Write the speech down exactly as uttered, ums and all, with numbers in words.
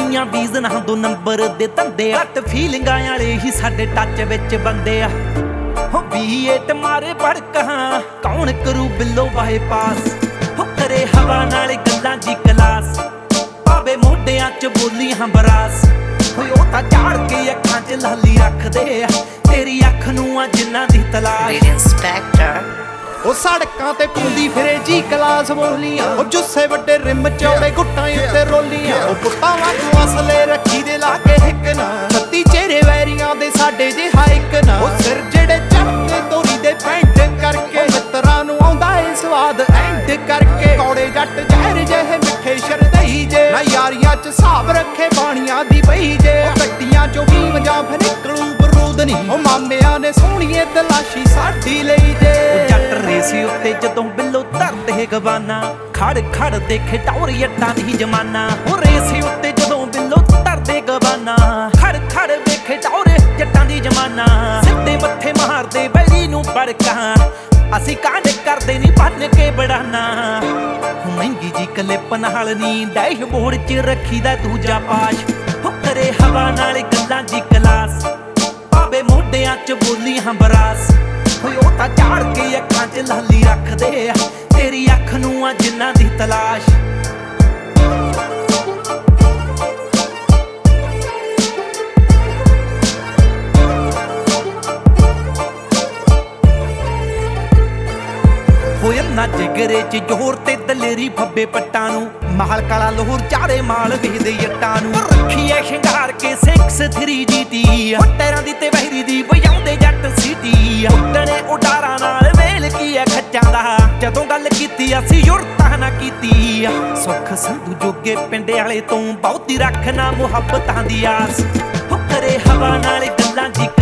ਦੁਨੀਆ ਵੀਜ਼ ਨਾ ਦੋ ਨੰਬਰ ਦੇ ਧੰਦੇ ਆ ਘੱਟ ਫੀਲਿੰਗਾਂ ਵਾਲੇ ਹੀ ਸਾਡੇ ਟੱਚ ਵਿੱਚ ਬੰਦੇ ਆ ਹੋ ਵੀ ਏਟ ਮਾਰੇ ਭੜਕਾਂ ਕੌਣ ਕਰੂ ਬਿੱਲੋ ਬਾਈਪਾਸ ਹੋ ਕਰੇ ਹਵਾ ਨਾਲ ਗੱਲਾਂ ਜੀ ਕਲਾਸ ਪਾਵੇ ਮੋਢਿਆਂ ਚ ਬੋਲੀਆਂ ਬਰਾਸ ਹੋਏ ਉਹ ਤਾਂ ਝਾੜ ਕੇ ਅੱਖਾਂ ਚ ਲਾਲੀ ਰੱਖਦੇ ਆ ਤੇਰੀ ਅੱਖ ਨੂੰ ਆ ਜਿੰਨਾਂ ਦੀ ਤਲਾਸ਼ ਇੰਸਪੈਕਟਰ ਉਹ ਸੜਕਾਂ ਤੇ ਪੁੰਦੀ ਫਿਰੇ ਜੀ ਕਲਾਸ ਬੋਲੀਆਂ ਉਹ ਜੁੱਸੇ ਵੱਡੇ ਰਿਮ ਚੌੜੇ ਗੁੱਟਾਂ ਉੱਤੇ ਰੋਲੀਆਂ ਉਹ ਪੁੱਤਾਂ ਵਾਂਗੂ ਅਸਲੇ ਰੱਖੀ ਦੇ ਲਾ ਕੇ ਹਿੱਕ ਨਾ ਛੱਤੀ ਚਿਹਰੇ ਵੈਰੀਆਂ ਦੇ ਸਾਡੇ ਜਿਹਾ ਇੱਕ ਨਾ ਉਹ ਸਿਰ ਜਿਹੜੇ ਚੱਕ ਕੇ ਤੋਰੀ ਦੇ ਪੈਂਟ ਕਰਕੇ ਮਿੱਤਰਾਂ ਨੂੰ ਆਉਂਦਾ ਏ ਸਵਾਦ ਐਂਡ ਕਰਕੇ ਕੌੜੇ ਜੱਟ ਜ਼ਹਿਰ ਜਿਹੇ ਮਿੱਠੇ ਸ਼ਰਦਈ ਜੇ ਨਾ ਯਾਰੀਆਂ ਚ ਹਿਸਾਬ ਰੱਖੇ ਬਾਣੀਆਂ ਦੀ ਬਈ ਜੇ ਉਹ ਗੱਡੀਆਂ ਚੋਂ ਵੀ ਜਾਂ ਫਿਰ ਨਿਕਲੂ ਬਰੂਦ ਨਹੀਂ ਉਹ ਮਾਮਿਆਂ ਨੇ ਸੋਹਣੀਏ ਤਲਾਸ਼ੀ ਸਾਡੀ ਲਈ ਜੇ ਰੇਸੀ ਉੱਤੇ ਜਦੋਂ ਬਿੱਲੋ ਧਰਦੇ ਗਵਾਨਾ ਖੜ ਖੜ ਦੇਖੇ ਟੌਰੀ ਅੱਟਾਂ ਦੀ ਜਮਾਨਾ ਉਹ ਰੇਸੀ ਉੱਤੇ ਜਦੋਂ ਬਿੱਲੋ ਧਰਦੇ ਗਵਾਨਾ ਖੜ ਖੜ ਵੇਖੇ ਟੌਰੇ ਜੱਟਾਂ ਦੀ ਜਮਾਨਾ ਸਿੱਧੇ ਮੱਥੇ ਮਾਰਦੇ ਬੈਰੀ ਨੂੰ ਪੜਕਾਂ ਅਸੀਂ ਕਾਂਡ ਕਰਦੇ ਨਹੀਂ ਬੰਨ ਕੇ ਬੜਾਨਾ ਮਹਿੰਗੀ ਜੀ ਕਲਿੱਪ ਨਾਲ ਨੀ ਡੈਸ਼ਬੋਰਡ 'ਚ ਰੱਖੀਦਾ ਦੂਜਾ ਪਾਸ਼ ਹੋ ਕਰੇ ਹਵਾ ਨਾਲ ਗੱਲਾਂ ਜੀ ਕਲਾਸ ਪਾਵੇ ਮੋਢਿਆਂ ਚ ਬੋਲੀਆਂ ਬਰਾਸ ਹੋਏ ਉਹ ਤਾਂ ਝਾੜ ਕੇ ਅੱਖਾਂ ਚ ਲਾਲੀ ਰੱਖਦੇ ਆ ਤੇਰੀ ਅੱਖ ਨੂੰ ਆ ਜਿੰਨਾਂ ਦੀ ਤਲਾਸ਼ ਹੋਏ ਨਾ ਜਿਗਰੇ ਚ ਜ਼ੋਰ ਤੇ ਦਲੇਰੀ ਫੱਬੇ ਪੱਟਾਂ ਨੂੰ ਮਾਲ ਕਾਲਾ ਲੋਹਰ ਚਾਰੇ ਮਾਲ ਵੇਖਦੇ ਜੱਟਾਂ ਨੂੰ ਰੱਖੀ ਐ ਸ਼ਿੰਗਾਰ ਕੇ ਸਿਕਸ ਥਰੀ ਜੀ ਟੀ ਟੈਰਾਂ ਦੀ ਤੇ ਵਹਿਰੀ ਦੀ ਵਜਾਉਂਦੇ ਜੱਟ ਸਿਟੀ ਉੱਡਣੇ ਉਡਾਰਾਂ ਨਾਲ ਵੇਲ ਕੀ ਐ ਖੱਚਾਂ ਦਾ ਜਦੋਂ ਗੱਲ ਕੀਤੀ ਅਸੀਂ ਯੁਰਤਾਂ ਨਾ ਕੀਤੀ ਸੁੱਖ ਸੰਧੂ ਜੋਗੇ ਪਿੰਡ ਵਾਲੇ ਤੋਂ ਬਹੁਤੀ ਰੱਖਣਾ ਮੁਹੱਬਤਾਂ ਦੀ ਆਸ ਹੋ ਕਰੇ ਹਵਾ ਨਾਲ ਗੱਲਾਂ ਜੀ